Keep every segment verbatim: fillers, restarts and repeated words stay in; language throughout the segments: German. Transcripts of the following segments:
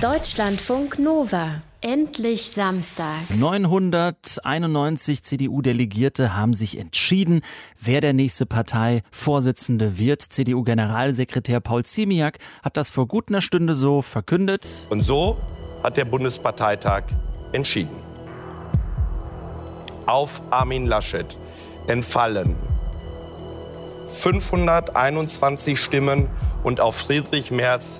Deutschlandfunk Nova. Endlich Samstag. neunhunderteinundneunzig C D U-Delegierte haben sich entschieden, wer der nächste Parteivorsitzende wird. C D U-Generalsekretär Paul Ziemiak hat das vor gut einer Stunde so verkündet. Und so hat der Bundesparteitag entschieden. Auf Armin Laschet entfallen fünfhunderteinundzwanzig Stimmen und auf Friedrich Merz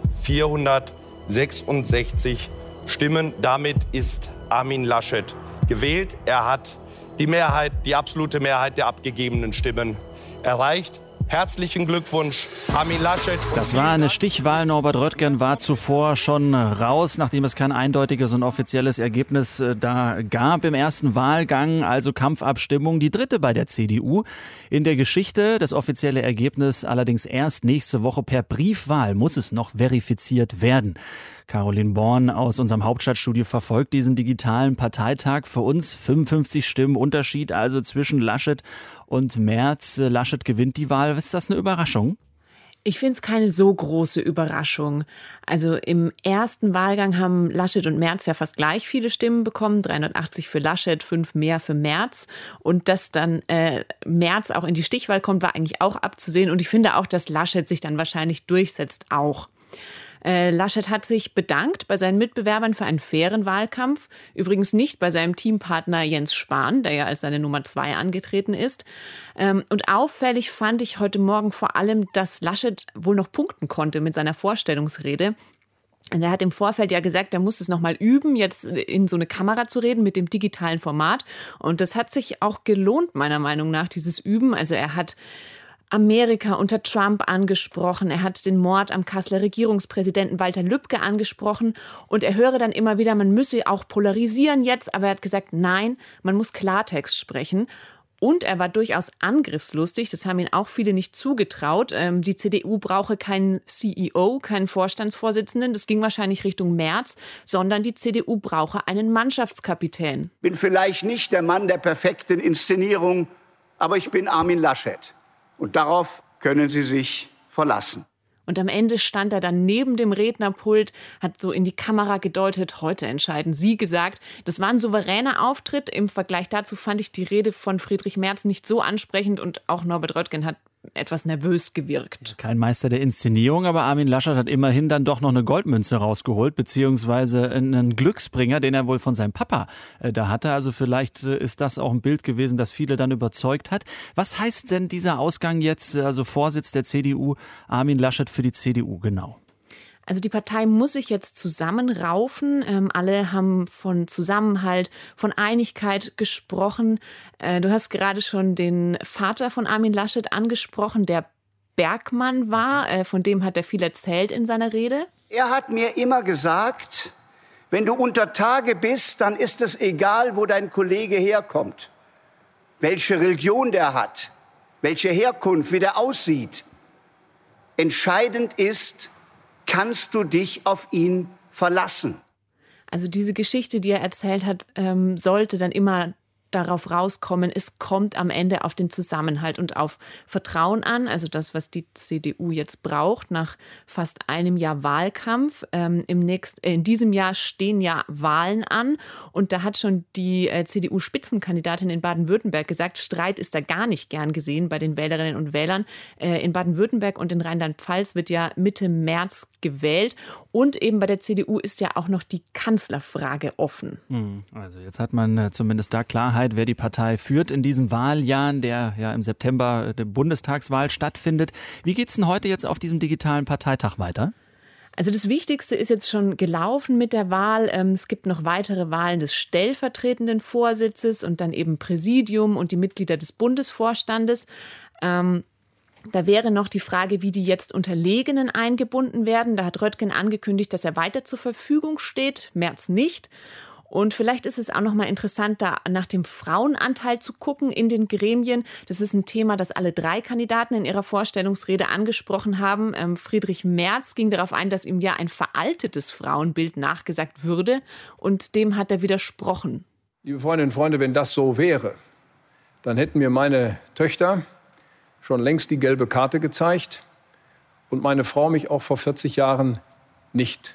vierhundertsechsundsechzig Stimmen. Damit ist Armin Laschet gewählt. Er hat die Mehrheit, die absolute Mehrheit der abgegebenen Stimmen erreicht. Herzlichen Glückwunsch, Armin Laschet. Das war eine Stichwahl. Norbert Röttgen war zuvor schon raus, nachdem es kein eindeutiges und offizielles Ergebnis äh, da gab im ersten Wahlgang, also Kampfabstimmung, die dritte bei der C D U in der Geschichte. Das offizielle Ergebnis allerdings erst nächste Woche per Briefwahl, muss es noch verifiziert werden. Caroline Born aus unserem Hauptstadtstudio verfolgt diesen digitalen Parteitag. Für uns fünfundfünfzig Stimmen Unterschied also zwischen Laschet und Merz. Laschet gewinnt die Wahl. Ist das eine Überraschung? Ich finde es keine so große Überraschung. Also im ersten Wahlgang haben Laschet und Merz ja fast gleich viele Stimmen bekommen. dreihundertachtzig für Laschet, fünf mehr für Merz. Und dass dann äh, Merz auch in die Stichwahl kommt, war eigentlich auch abzusehen. Und ich finde auch, dass Laschet sich dann wahrscheinlich durchsetzt auch. Äh, Laschet hat sich bedankt bei seinen Mitbewerbern für einen fairen Wahlkampf. Übrigens nicht bei seinem Teampartner Jens Spahn, der ja als seine Nummer zwei angetreten ist. Ähm, und auffällig fand ich heute Morgen vor allem, dass Laschet wohl noch punkten konnte mit seiner Vorstellungsrede. Also er hat im Vorfeld ja gesagt, er muss es noch mal üben, jetzt in so eine Kamera zu reden mit dem digitalen Format. Und das hat sich auch gelohnt, meiner Meinung nach, dieses Üben. Also er hat Amerika unter Trump angesprochen. Er hat den Mord am Kasseler Regierungspräsidenten Walter Lübcke angesprochen. Und er höre dann immer wieder, man müsse auch polarisieren jetzt. Aber er hat gesagt, nein, man muss Klartext sprechen. Und er war durchaus angriffslustig. Das haben ihm auch viele nicht zugetraut. Ähm, die C D U brauche keinen C E O, keinen Vorstandsvorsitzenden. Das ging wahrscheinlich Richtung Merz, sondern die C D U brauche einen Mannschaftskapitän. Ich bin vielleicht nicht der Mann der perfekten Inszenierung, aber ich bin Armin Laschet. Und darauf können Sie sich verlassen. Und am Ende stand er dann neben dem Rednerpult, hat so in die Kamera gedeutet, heute entscheiden Sie gesagt. Das war ein souveräner Auftritt. Im Vergleich dazu fand ich die Rede von Friedrich Merz nicht so ansprechend und auch Norbert Röttgen hat etwas nervös gewirkt. Kein Meister der Inszenierung, aber Armin Laschet hat immerhin dann doch noch eine Goldmünze rausgeholt, beziehungsweise einen Glücksbringer, den er wohl von seinem Papa äh, da hatte. Also vielleicht äh, ist das auch ein Bild gewesen, das viele dann überzeugt hat. Was heißt denn dieser Ausgang jetzt, also Vorsitz der C D U, Armin Laschet für die C D U genau? Also die Partei muss sich jetzt zusammenraufen. Ähm, alle haben von Zusammenhalt, von Einigkeit gesprochen. Äh, du hast gerade schon den Vater von Armin Laschet angesprochen, der Bergmann war. Äh, von dem hat er viel erzählt in seiner Rede. Er hat mir immer gesagt, wenn du unter Tage bist, dann ist es egal, wo dein Kollege herkommt, welche Religion der hat, welche Herkunft, wie der aussieht. Entscheidend ist, kannst du dich auf ihn verlassen? Also diese Geschichte, die er erzählt hat, ähm, sollte dann immer darauf rauskommen, es kommt am Ende auf den Zusammenhalt und auf Vertrauen an. Also das, was die C D U jetzt braucht nach fast einem Jahr Wahlkampf. Ähm, im nächsten, äh, in diesem Jahr stehen ja Wahlen an und da hat schon die äh, C D U-Spitzenkandidatin in Baden-Württemberg gesagt, Streit ist da gar nicht gern gesehen bei den Wählerinnen und Wählern. Äh, in Baden-Württemberg und in Rheinland-Pfalz wird ja Mitte März gewählt und eben bei der C D U ist ja auch noch die Kanzlerfrage offen. Also jetzt hat man äh, zumindest da Klarheit, wer die Partei führt in diesem Wahljahr, der ja im September der Bundestagswahl stattfindet. Wie geht es denn heute jetzt auf diesem digitalen Parteitag weiter? Also das Wichtigste ist jetzt schon gelaufen mit der Wahl. Es gibt noch weitere Wahlen des stellvertretenden Vorsitzes und dann eben Präsidium und die Mitglieder des Bundesvorstandes. Ähm, Da wäre noch die Frage, wie die jetzt Unterlegenen eingebunden werden. Da hat Röttgen angekündigt, dass er weiter zur Verfügung steht, Merz nicht. Und vielleicht ist es auch noch mal interessant, da nach dem Frauenanteil zu gucken in den Gremien. Das ist ein Thema, das alle drei Kandidaten in ihrer Vorstellungsrede angesprochen haben. Ähm, Friedrich Merz ging darauf ein, dass ihm ja ein veraltetes Frauenbild nachgesagt würde. Und dem hat er widersprochen. Liebe Freundinnen und Freunde, wenn das so wäre, dann hätten mir meine Töchter schon längst die gelbe Karte gezeigt und meine Frau mich auch vor vierzig Jahren nicht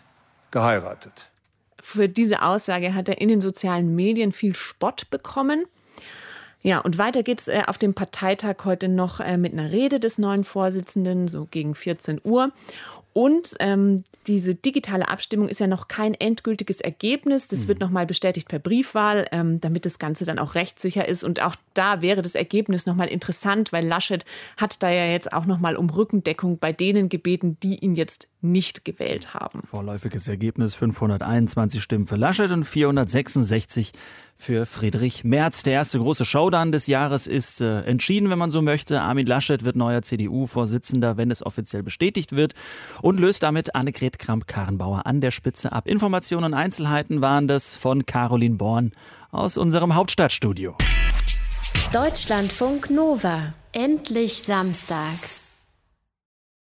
geheiratet. Für diese Aussage hat er in den sozialen Medien viel Spott bekommen. Ja, und weiter geht's äh, auf dem Parteitag heute noch äh, mit einer Rede des neuen Vorsitzenden, so gegen vierzehn Uhr. Und ähm, diese digitale Abstimmung ist ja noch kein endgültiges Ergebnis. Das mhm. wird nochmal bestätigt per Briefwahl, ähm, damit das Ganze dann auch rechtssicher ist. Und auch da wäre das Ergebnis nochmal interessant, weil Laschet hat da ja jetzt auch nochmal um Rückendeckung bei denen gebeten, die ihn jetzt nicht gewählt haben. Vorläufiges Ergebnis: fünfhunderteinundzwanzig Stimmen für Laschet und vierhundertsechsundsechzig für Friedrich Merz. Der erste große Showdown des Jahres ist äh, entschieden, wenn man so möchte. Armin Laschet wird neuer C D U-Vorsitzender, wenn es offiziell bestätigt wird, und löst damit Annegret Kramp-Karrenbauer an der Spitze ab. Informationen und Einzelheiten waren das von Caroline Born aus unserem Hauptstadtstudio. Deutschlandfunk Nova. Endlich Samstag.